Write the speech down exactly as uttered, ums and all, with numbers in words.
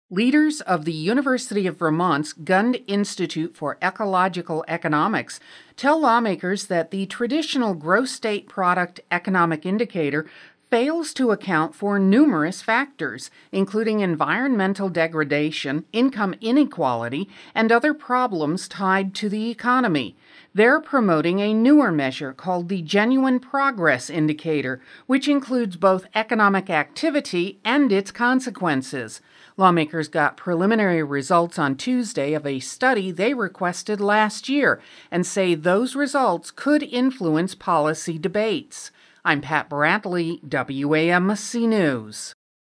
Leaders of the University of Vermont's Gund Institute for Ecological Economics tell lawmakers that the traditional gross state product economic indicator fails to account for numerous factors, including environmental degradation, income inequality, and other problems tied to the economy. They're promoting a newer measure called the Genuine Progress Indicator, which includes both economic activity and its consequences. Lawmakers got preliminary results on Tuesday of a study they requested last year and say those results could influence policy debates. I'm Pat Bradley, W A M C News.